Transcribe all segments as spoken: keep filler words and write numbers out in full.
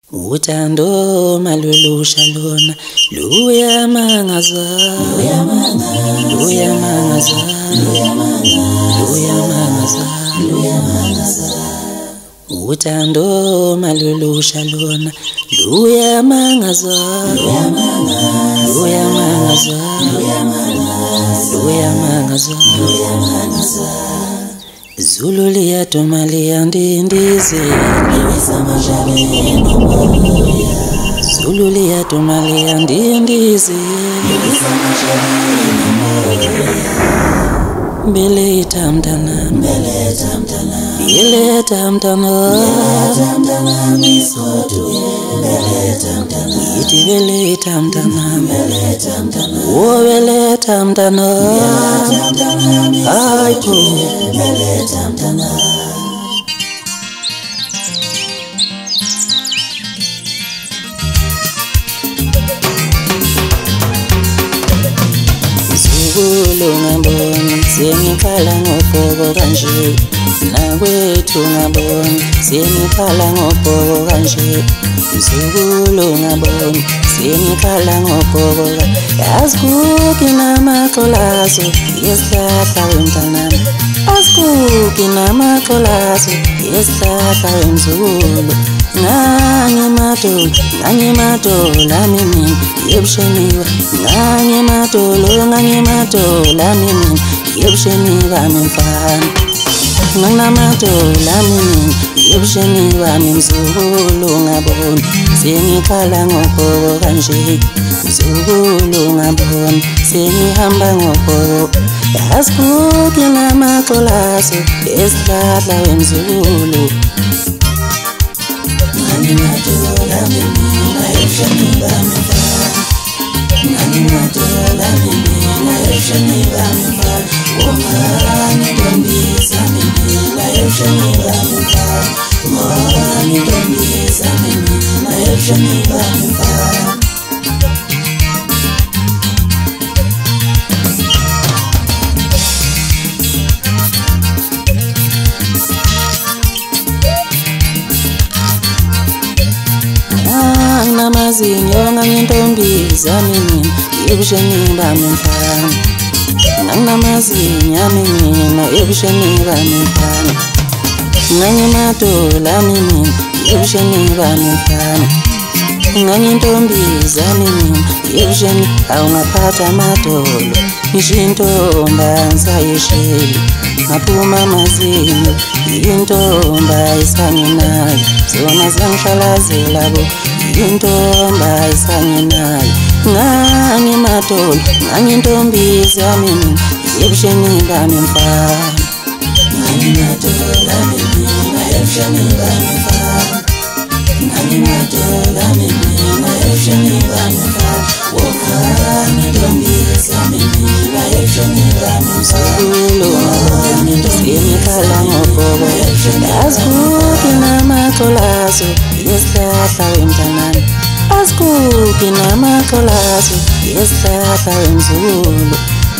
Uthando malulusha lona luyamangaza luyamangaza luyamangaza Uthando malulusha lona luyamangaza luyamangaza luyamangaza Zulu liyaduma liyandindize Zulu liyaduma liyandindize Beleta mtana beleta mtana beleta mtana misoto beleta mtana iti beleta mtana beleta mtana o beleta mtana ai ko beleta mtana Zulu ngabona sengikhala ngobhoko kanje nakwethu ngabona sengikhala ngobhoko kanje Zulu ngabona sengikhala ngobhoko yazikuki namaxolazo yesihlahla wemntanami azikuki namaxolazo yesihlahla wemzulu Nganye madolo, nganye madolo amini yebusheniwa nganye madolo, nganye madolo amini yebusheniwa mfana ngana madolo amini yebusheniwa mzulu ngabona sengikhala ngobhoko kanje Zulu ngabona sengihamba ngobhoko yazikuki namaxolazo esihlahla wemzulu Ngani madola mimi na yeshani bamfa Ngani madola mimi na yeshani bamfa Wongani dombisa mimi na yeshani bamfa Wongani dombisa mimi na yeshani bamfa Namazinyo ngangintombi zamini yebusheni bamfana Namazinyo mina yebusheni bamfana Nganye madola mimi yebusheni bamfana Ngangintombi zamini yebusheni awungaphatha madolo Nishintomba nsayesheli Maphuma mazinyo intomba isanginayo Zona zangishalazela bo Intomba isanginayo Nganye madolo Nganye ntombi zamini yebusheni bamfana Nganye madolo amini na yebusheni bamfana Nganye madolo amini na yebusheni bamfana Wokani ntombi zamini na yebusheni bamfana Sengikhala ngobhoko yazikuki namaxolazo yesihlahla wemntanami azikuki namaxolazo yesihlahla wemzulu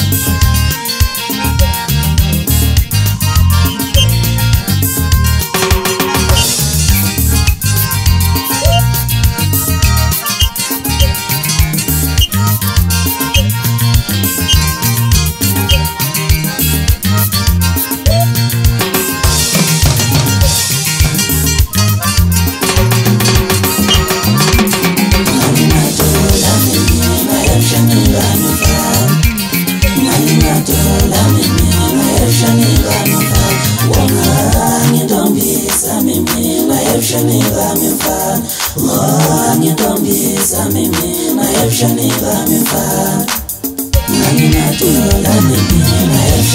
Ngani ntombi zamini na yebusheni bamfana Ngani madola mimi na